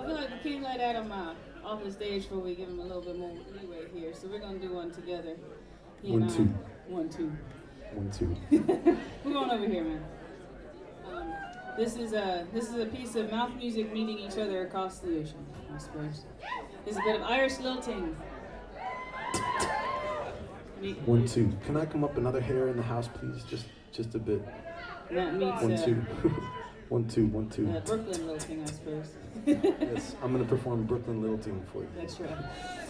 feel like we can't let Adam off the stage before we give him a little bit more leeway here. So we're gonna do one together. He and One, two. 1, 2. 1, 2. We're going over here, man. This is a piece of mouth music meeting each other across the ocean, I suppose. There's a bit of Irish lilting. 1, 2. Can I come up another hair in the house, please? Just a bit. That meets 1, 2. 1, 2, 1, 2. Brooklyn lilting, I suppose. Yes, I'm gonna perform Brooklyn lilting for you. That's right.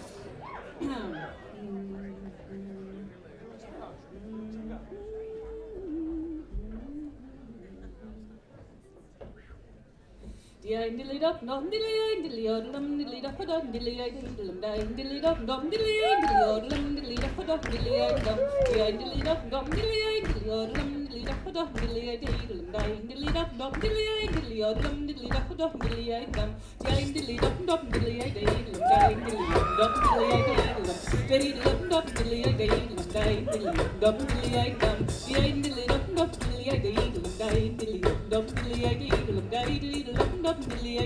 Dilly dop dom dilly dilly dum dilly dop dom dilly dilly dilly dop dom dilly dilly dum dilly dop dom dilly dum dilly dop dom dilly dilly dum dilly dop dom dilly dilly dop dom dilly dilly dum dilly dop dom dilly dum dilly dop dom dilly dilly dum dilly dop dom dilly dilly dum dilly dop dom dilly dum dilly dop dom dilly dilly dum dilly dop dilly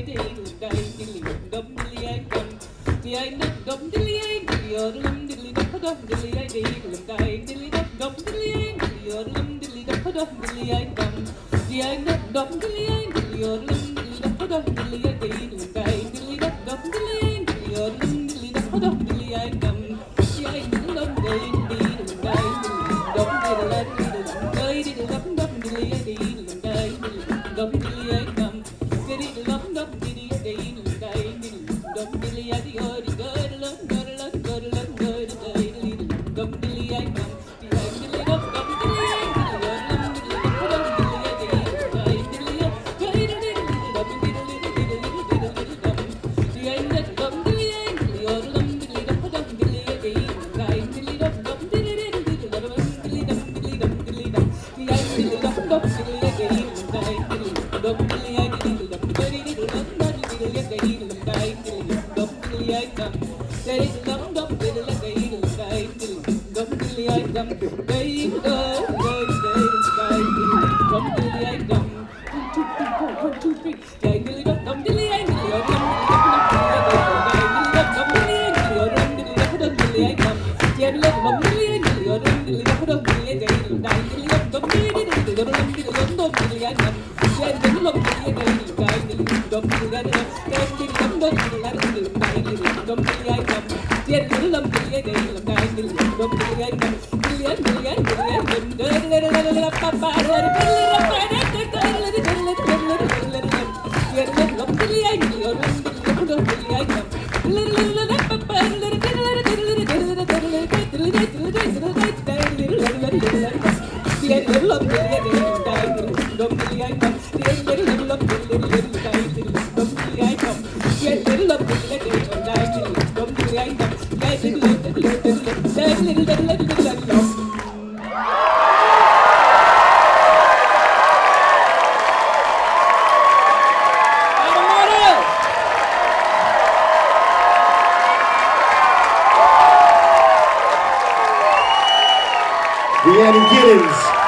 Rhiannon Giddens.